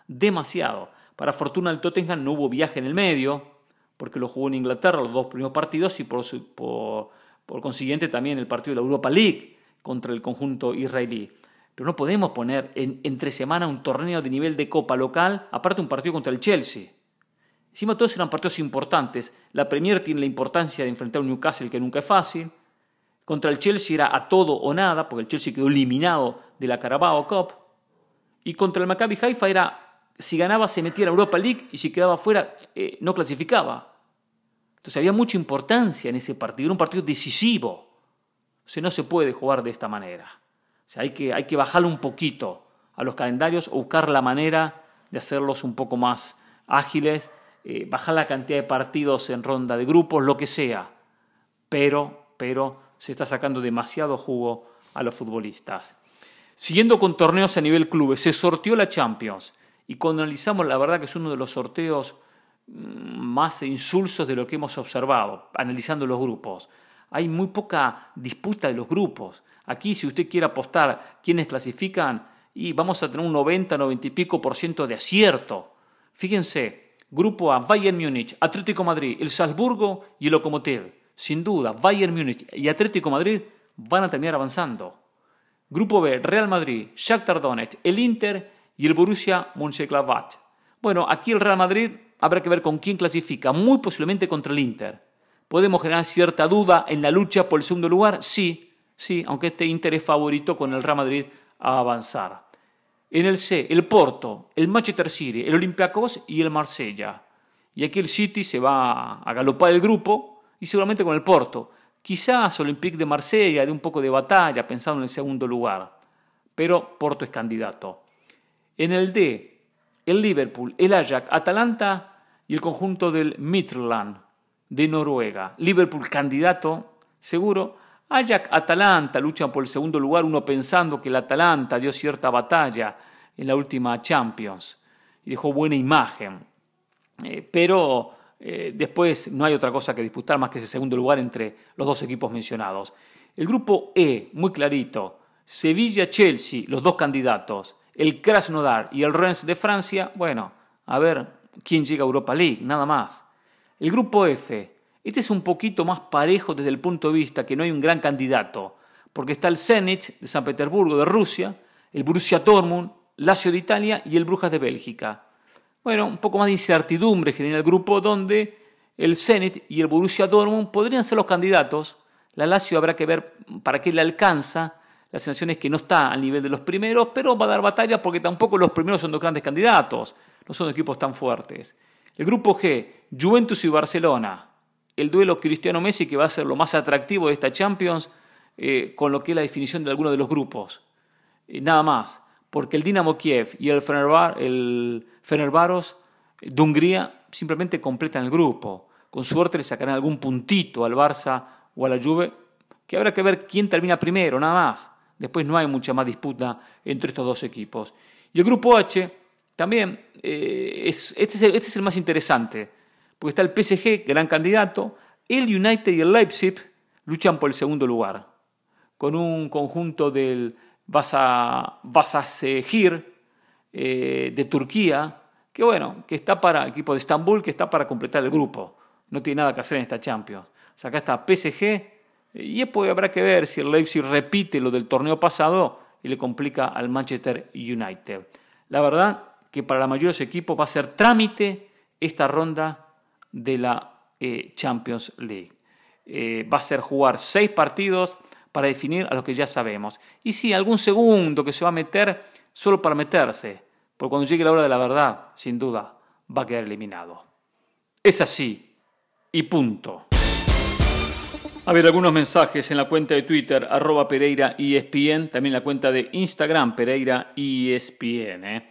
Para fortuna del Tottenham no hubo viaje en el medio, porque lo jugó en Inglaterra los 2 primeros partidos y por consiguiente también el partido de la Europa League contra el conjunto israelí. Pero no podemos poner entre semana un torneo de nivel de Copa local, aparte un partido contra el Chelsea. Encima todos eran partidos importantes. La Premier tiene la importancia de enfrentar a un Newcastle que nunca es fácil. Contra el Chelsea era a todo o nada, porque el Chelsea quedó eliminado de la Carabao Cup. Y contra el Maccabi Haifa era, si ganaba se metía a la Europa League y si quedaba fuera no clasificaba. Entonces había mucha importancia en ese partido, era un partido decisivo. O sea, no se puede jugar de esta manera. O sea, hay que bajarle un poquito a los calendarios o buscar la manera de hacerlos un poco más ágiles, bajar la cantidad de partidos en ronda de grupos, lo que sea. Pero se está sacando demasiado jugo a los futbolistas. Siguiendo con torneos a nivel clubes, se sorteó la Champions Y cuando analizamos, la verdad que es uno de los sorteos más insulsos de lo que hemos observado, analizando los grupos. Hay muy poca disputa de los grupos. Aquí, si usted quiere apostar quiénes clasifican, y vamos a tener un 90, 90 y pico % de acierto. Fíjense, grupo A, Bayern Múnich, Atlético Madrid, el Salzburgo y el Lokomotiv. Sin duda, Bayern Múnich y Atlético Madrid van a terminar avanzando. Grupo B, Real Madrid, Shakhtar Donetsk, el Inter y el Borussia Mönchengladbach. Bueno, aquí el Real Madrid habrá que ver con quién clasifica, muy posiblemente contra el Inter. ¿Podemos generar cierta duda en la lucha por el segundo lugar? Sí, aunque este Inter es favorito con el Real Madrid a avanzar. En el C, el Porto, el Manchester City, el Olympiacos y el Marsella. Y aquí el City se va a galopar el grupo y seguramente con el Porto. Quizás Olympique de Marsella dé un poco de batalla pensando en el segundo lugar, pero Porto es candidato. En el D, el Liverpool, el Ajax, Atalanta y el conjunto del Midtjylland de Noruega. Liverpool candidato, seguro. Ajax, Atalanta luchan por el segundo lugar, uno pensando que el Atalanta dio cierta batalla en la última Champions y dejó buena imagen. Pero después no hay otra cosa que disputar más que ese segundo lugar entre los dos equipos mencionados. El grupo E, muy clarito, Sevilla-Chelsea, los dos candidatos, el Krasnodar y el Rennes de Francia, bueno, a ver quién llega a Europa League, nada más. El grupo F, este es un poquito más parejo desde el punto de vista que no hay un gran candidato, porque está el Zenit de San Petersburgo de Rusia, el Borussia Dortmund, Lazio de Italia y el Brujas de Bélgica. Bueno, un poco más de incertidumbre genera el grupo donde el Zenit y el Borussia Dortmund podrían ser los candidatos. La Lazio habrá que ver para qué le alcanza. La sensación es que no está al nivel de los primeros, pero va a dar batalla porque tampoco los primeros son dos grandes candidatos. No son equipos tan fuertes. El grupo G, Juventus y Barcelona. El duelo Cristiano-Messi que va a ser lo más atractivo de esta Champions con lo que es la definición de algunos de los grupos. Nada más. Porque el Dinamo Kiev y el Fenerbahçe de Hungría simplemente completan el grupo. Con suerte le sacarán algún puntito al Barça o a la Juve, que habrá que ver quién termina primero, nada más. Después no hay mucha más disputa entre estos dos equipos. Y el grupo H también, este es el más interesante, porque está el PSG, gran candidato, el United y el Leipzig luchan por el segundo lugar, con un conjunto del Başakşehir de Turquía, que está para, equipo de Estambul, que está para completar el grupo. No tiene nada que hacer en esta Champions. O sea, acá está PSG, y después habrá que ver si el Leipzig repite lo del torneo pasado y le complica al Manchester United. La verdad que para la mayoría de los equipos va a ser trámite esta ronda de la Champions League. Va a ser jugar 6 partidos para definir a los que ya sabemos. Y sí, algún segundo que se va a meter solo para meterse, porque cuando llegue la hora de la verdad, sin duda, va a quedar eliminado. Es así, y punto. A ver, algunos mensajes en la cuenta de Twitter, @PereiraESPN, también en la cuenta de Instagram, PereiraESPN.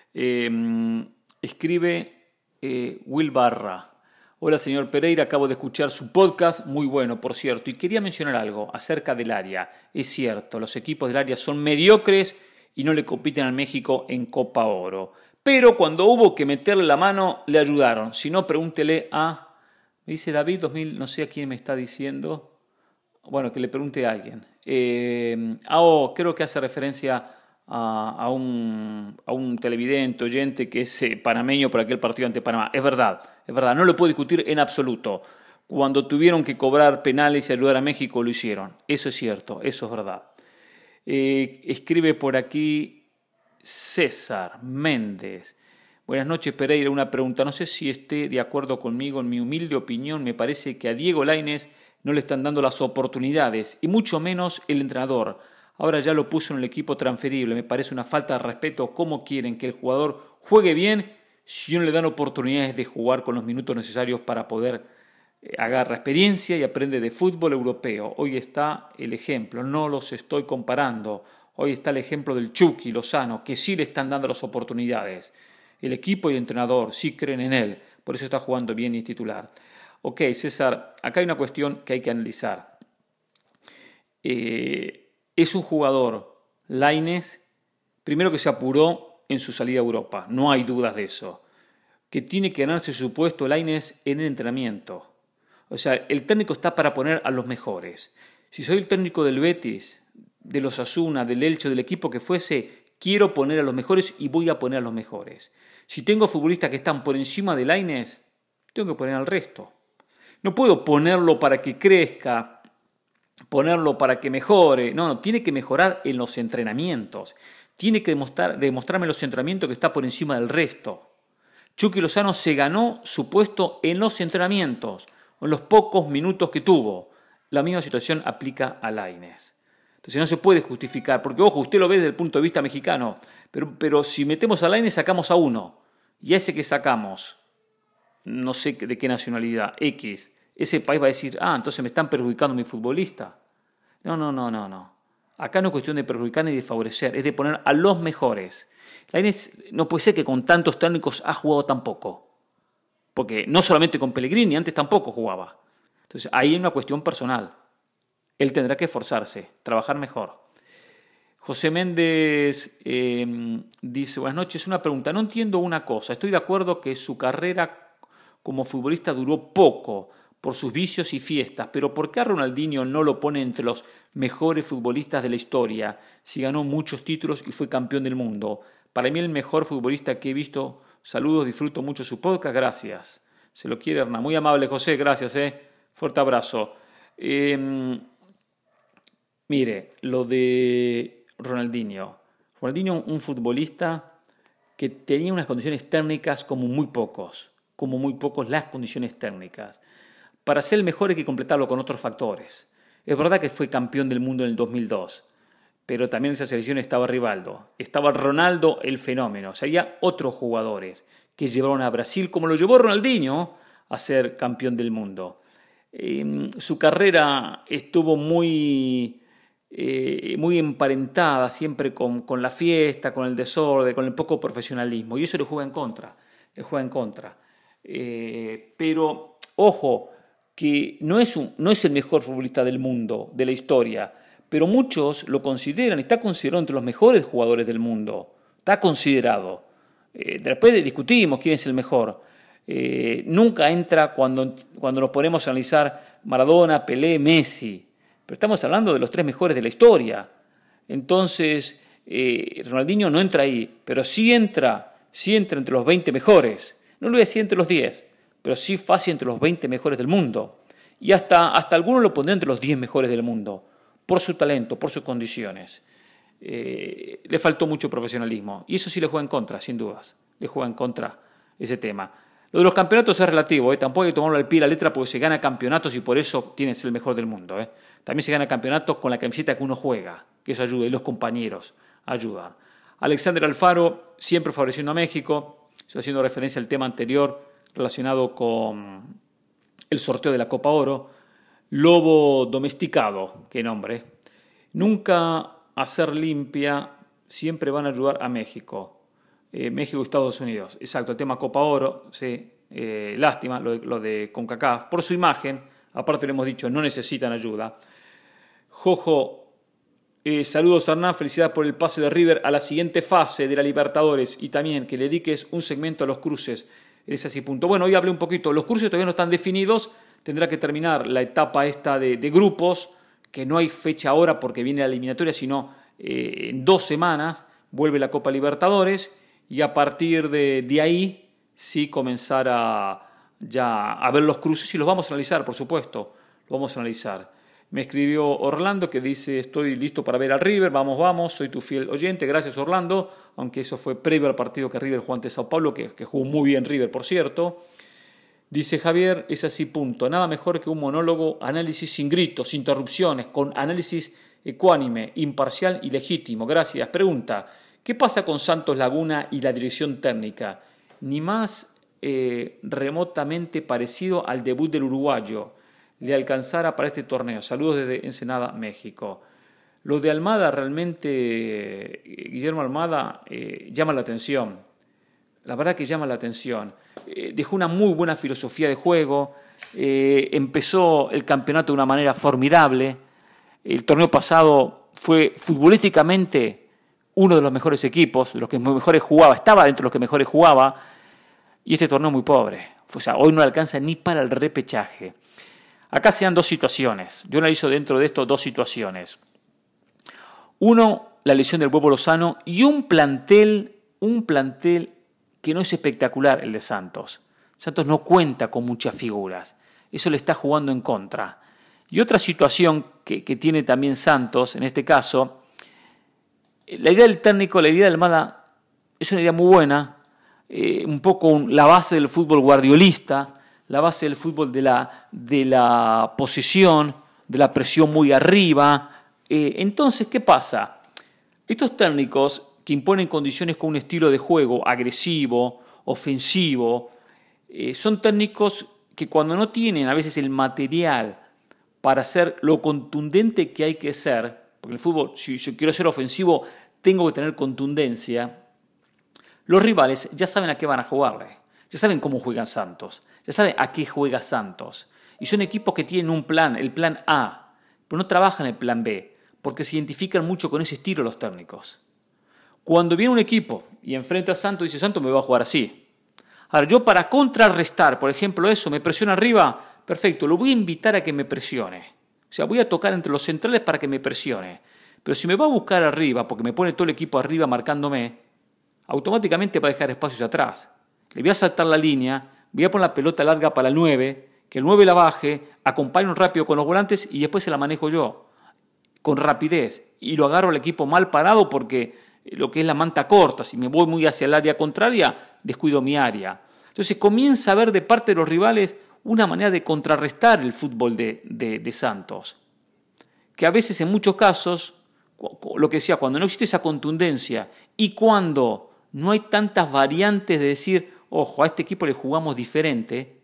Escribe Will Barra. Hola, señor Pereira, acabo de escuchar su podcast, muy bueno, por cierto, y quería mencionar algo acerca del área. Es cierto, los equipos del área son mediocres y no le compiten al México en Copa Oro. Pero cuando hubo que meterle la mano, le ayudaron. Si no, pregúntele a... Me dice David 2000, no sé a quién me está diciendo. Bueno, que le pregunte a alguien. Creo que hace referencia a un televidente, oyente que es panameño por aquel partido ante Panamá. Es verdad, no lo puedo discutir en absoluto. Cuando tuvieron que cobrar penales y ayudar a México, lo hicieron. Eso es cierto, eso es verdad. Escribe por aquí César Méndez. Buenas noches, Pereira. Una pregunta. No sé si esté de acuerdo conmigo. En mi humilde opinión, me parece que a Diego Lainez no le están dando las oportunidades, y mucho menos el entrenador. Ahora ya lo puso en el equipo transferible. Me parece una falta de respeto. ¿Cómo quieren que el jugador juegue bien si no le dan oportunidades de jugar con los minutos necesarios para poder agarrar experiencia y aprender de fútbol europeo? Hoy está el ejemplo. No los estoy comparando. Hoy está el ejemplo del Chucky Lozano, que sí le están dando las oportunidades. El equipo y el entrenador sí creen en él. Por eso está jugando bien y es titular. Ok, César, acá hay una cuestión que hay que analizar. Es un jugador, Lainez, primero que se apuró en su salida a Europa, no hay dudas de eso. Que tiene que ganarse su puesto Lainez en el entrenamiento. O sea, el técnico está para poner a los mejores. Si soy el técnico del Betis, de los Osasuna, del Elche, del equipo que fuese, quiero poner a los mejores y voy a poner a los mejores. Si tengo futbolistas que están por encima de Lainez, tengo que poner al resto. No puedo ponerlo para que crezca, ponerlo para que mejore. No, tiene que mejorar en los entrenamientos. Tiene que demostrarme en los entrenamientos que está por encima del resto. Chucky Lozano se ganó su puesto en los entrenamientos, en los pocos minutos que tuvo. La misma situación aplica a Lainez. Entonces no se puede justificar, porque ojo, usted lo ve desde el punto de vista mexicano, pero si metemos a Lainez sacamos a uno, y a ese que sacamos, no sé de qué nacionalidad, X, ese país va a decir, entonces me están perjudicando a mi futbolista. No. Acá no es cuestión de perjudicar ni de favorecer, es de poner a los mejores. Lainez no puede ser que con tantos técnicos ha jugado tan poco, porque no solamente con Pellegrini, antes tampoco jugaba. Entonces ahí hay una cuestión personal. Él tendrá que esforzarse, trabajar mejor. José Méndez dice, buenas noches, una pregunta. No entiendo una cosa. Estoy de acuerdo que su carrera como futbolista duró poco por sus vicios y fiestas, pero ¿por qué a Ronaldinho no lo pone entre los mejores futbolistas de la historia si ganó muchos títulos y fue campeón del mundo? Para mí el mejor futbolista que he visto. Saludos, disfruto mucho su podcast, gracias. Se lo quiere Hernán. Muy amable, José, gracias. Fuerte abrazo. Mire, lo de Ronaldinho. Ronaldinho, un futbolista que tenía unas condiciones técnicas como muy pocos las condiciones técnicas. Para ser el mejor hay que completarlo con otros factores. Es verdad que fue campeón del mundo en el 2002, pero también en esa selección estaba Rivaldo, estaba Ronaldo el fenómeno. O sea, había otros jugadores que llevaron a Brasil, como lo llevó Ronaldinho, a ser campeón del mundo. Su carrera estuvo muy emparentada siempre con la fiesta, con el desorden, con el poco profesionalismo, y eso le juega en contra. Pero, ojo, que no es el mejor futbolista del mundo, de la historia, pero muchos lo consideran, está considerado entre los mejores jugadores del mundo, está considerado. Después discutimos quién es el mejor. Nunca entra cuando nos ponemos a analizar Maradona, Pelé, Messi, pero estamos hablando de los 3 mejores de la historia. Entonces, Ronaldinho no entra ahí, pero sí entra entre los 20 mejores. No lo voy a decir entre los 10, pero sí fácil entre los 20 mejores del mundo. Y hasta algunos lo pondrán entre los 10 mejores del mundo, por su talento, por sus condiciones. Le faltó mucho profesionalismo, y eso sí le juega en contra, sin dudas. Le juega en contra ese tema. Lo de los campeonatos es relativo, tampoco hay que tomarlo al pie de la letra porque se gana campeonatos y por eso tiene que ser el mejor del mundo. También se gana campeonatos con la camiseta que uno juega, que eso ayuda, y los compañeros ayudan. Alexander Alfaro, siempre favoreciendo a México, estoy haciendo referencia al tema anterior relacionado con el sorteo de la Copa Oro. Lobo domesticado, qué nombre. Nunca hacer limpia, siempre van a ayudar a México. México y Estados Unidos. Exacto, el tema Copa Oro, sí, lástima, lo de CONCACAF. Por su imagen, aparte le hemos dicho, no necesitan ayuda. Jojo, saludos Hernán, felicidades por el pase de River a la siguiente fase de la Libertadores y también que le dediques un segmento a los cruces. Es así, punto. Bueno, hoy hablé un poquito, los cruces todavía no están definidos, tendrá que terminar la etapa esta de grupos, que no hay fecha ahora porque viene la eliminatoria, sino en 2 semanas vuelve la Copa Libertadores y a partir de ahí sí comenzar a ver los cruces y los vamos a analizar, por supuesto, lo vamos a analizar. Me escribió Orlando que dice, estoy listo para ver al River, vamos, soy tu fiel oyente, gracias Orlando, aunque eso fue previo al partido que River jugó ante Sao Paulo, que jugó muy bien River, por cierto. Dice Javier, es así, punto. Nada mejor que un monólogo, análisis sin gritos, interrupciones, con análisis ecuánime, imparcial y legítimo. Gracias. Pregunta, ¿qué pasa con Santos Laguna y la dirección técnica? Ni más remotamente parecido al debut del uruguayo le alcanzara para este torneo. Saludos desde Ensenada, México. Lo de Almada realmente, Guillermo Almada, llama la atención. La verdad que llama la atención. Dejó una muy buena filosofía de juego, empezó el campeonato de una manera formidable. El torneo pasado fue futbolísticamente uno de los mejores equipos, de los que mejores jugaba, estaba dentro de los que mejores jugaba, y este torneo es muy pobre. O sea, hoy no alcanza ni para el repechaje. Acá se dan dos situaciones. Yo analizo dentro de esto dos situaciones. Uno, la lesión del Huevo Lozano y un plantel que no es espectacular, el de Santos. Santos no cuenta con muchas figuras. Eso le está jugando en contra. Y otra situación que tiene también Santos, en este caso, la idea del técnico, la idea de Almada, es una idea muy buena, un poco la base del fútbol guardiolista, la base del fútbol de la posesión, de la presión muy arriba. Entonces, ¿qué pasa? Estos técnicos que imponen condiciones con un estilo de juego agresivo, ofensivo, son técnicos que cuando no tienen a veces el material para ser lo contundente que hay que ser, porque en el fútbol, si yo quiero ser ofensivo, tengo que tener contundencia, los rivales ya saben a qué van a jugarle, ya saben cómo juegan Santos, ya saben a qué juega Santos. Y son equipos que tienen un plan, el plan A, pero no trabajan el plan B, porque se identifican mucho con ese estilo los técnicos. Cuando viene un equipo y enfrenta a Santos, dice Santos me va a jugar así. Ahora, yo para contrarrestar, por ejemplo, eso, me presiona arriba, perfecto, lo voy a invitar a que me presione. O sea, voy a tocar entre los centrales para que me presione. Pero si me va a buscar arriba, porque me pone todo el equipo arriba marcándome, automáticamente va a dejar espacios atrás. Le voy a saltar la línea, voy a poner la pelota larga para el 9, que el 9 la baje, acompaño rápido con los volantes y después se la manejo yo, con rapidez. Y lo agarro al equipo mal parado porque lo que es la manta corta, si me voy muy hacia el área contraria, descuido mi área. Entonces comienza a haber de parte de los rivales una manera de contrarrestar el fútbol de Santos, que a veces en muchos casos, lo que decía, cuando no existe esa contundencia y cuando no hay tantas variantes de decir, ojo, a este equipo le jugamos diferente,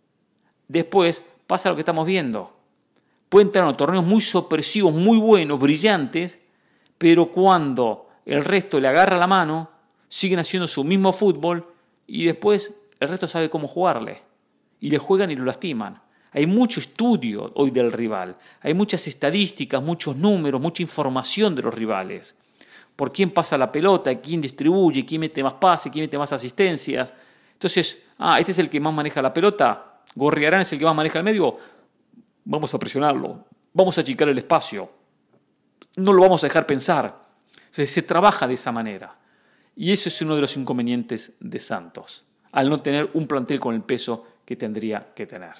después pasa lo que estamos viendo. Pueden tener torneos muy sorpresivos, muy buenos, brillantes, pero cuando el resto le agarra la mano, siguen haciendo su mismo fútbol y después el resto sabe cómo jugarle. Y le juegan y lo lastiman. Hay mucho estudio hoy del rival, hay muchas estadísticas, muchos números, mucha información de los rivales. Por quién pasa la pelota, quién distribuye, quién mete más pases, quién mete más asistencias. Entonces, este es el que más maneja la pelota, Gorriarán es el que más maneja el medio, vamos a presionarlo, vamos a achicar el espacio, no lo vamos a dejar pensar. Se trabaja de esa manera. Y eso es uno de los inconvenientes de Santos, al no tener un plantel con el peso que tendría que tener.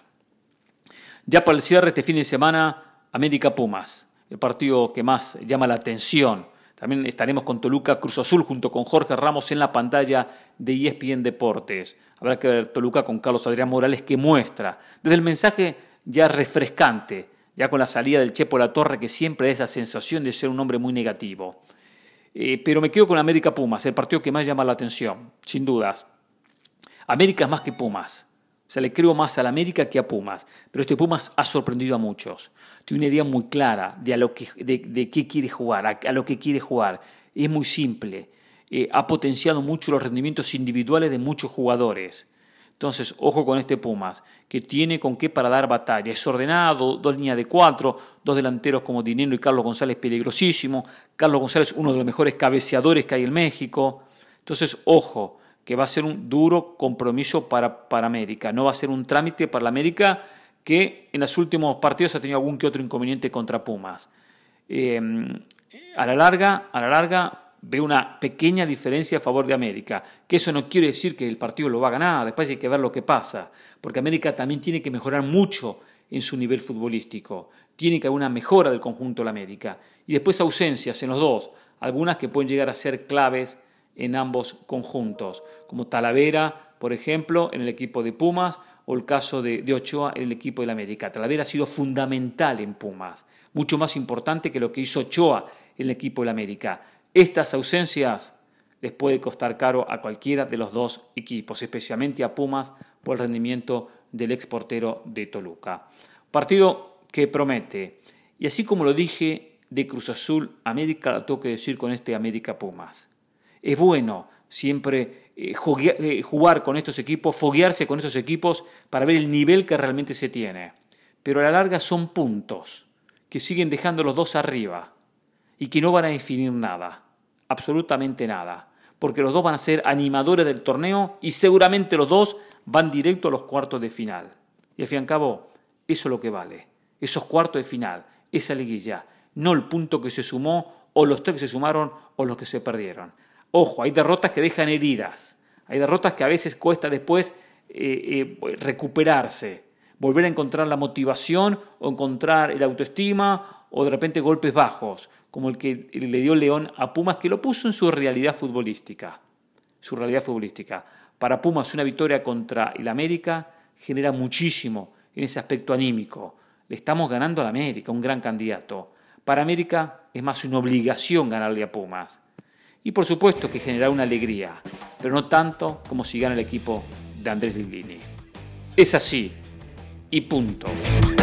Ya para el cierre este fin de semana, América Pumas, el partido que más llama la atención. También estaremos con Toluca Cruz Azul junto con Jorge Ramos en la pantalla de ESPN Deportes. Habrá que ver Toluca con Carlos Adrián Morales, que muestra desde el mensaje ya refrescante, ya con la salida del Chepo Latorre, que siempre da esa sensación de ser un hombre muy negativo. Pero me quedo con América Pumas, el partido que más llama la atención, sin dudas. América es más que Pumas. O sea, le creo más al América que a Pumas. Pero este Pumas ha sorprendido a muchos. Tiene una idea muy clara de qué quiere jugar, a lo que quiere jugar. Es muy simple. Ha potenciado mucho los rendimientos individuales de muchos jugadores. Entonces, ojo con este Pumas, que tiene con qué para dar batalla. Es ordenado, 2 líneas de 4, 2 delanteros como Dinero y Carlos González, peligrosísimo. Carlos González, uno de los mejores cabeceadores que hay en México. Entonces, ojo, que va a ser un duro compromiso para América. No va a ser un trámite para la América que en los últimos partidos ha tenido algún que otro inconveniente contra Pumas. A la larga veo una pequeña diferencia a favor de América, que eso no quiere decir que el partido lo va a ganar, después hay que ver lo que pasa, porque América también tiene que mejorar mucho en su nivel futbolístico, tiene que haber una mejora del conjunto de la América, y después ausencias en los dos, algunas que pueden llegar a ser claves en ambos conjuntos, como Talavera, por ejemplo, en el equipo de Pumas, o el caso de Ochoa en el equipo de la América. Talavera ha sido fundamental en Pumas, mucho más importante que lo que hizo Ochoa en el equipo de la América. Estas ausencias les puede costar caro a cualquiera de los dos equipos, especialmente a Pumas por el rendimiento del exportero de Toluca. Partido que promete. Y así como lo dije de Cruz Azul, América, lo tengo que decir con este América Pumas. Es bueno siempre jugar con estos equipos, foguearse con estos equipos para ver el nivel que realmente se tiene. Pero a la larga son puntos que siguen dejando los dos arriba y que no van a definir nada. absolutamente nada, porque los dos van a ser animadores del torneo y seguramente los dos van directo a los cuartos de final. Y al fin y al cabo, eso es lo que vale. Esos cuartos de final, esa liguilla, no el punto que se sumó o los 3 que se sumaron o los que se perdieron. Ojo, hay derrotas que dejan heridas, hay derrotas que a veces cuesta después recuperarse, volver a encontrar la motivación o encontrar el autoestima o de repente golpes bajos, como el que le dio León a Pumas, que lo puso en su realidad futbolística. Para Pumas una victoria contra el América genera muchísimo en ese aspecto anímico. Le estamos ganando al América, un gran candidato. Para América es más una obligación ganarle a Pumas. Y por supuesto que genera una alegría, pero no tanto como si gana el equipo de Andrés Lilini. Es así y punto.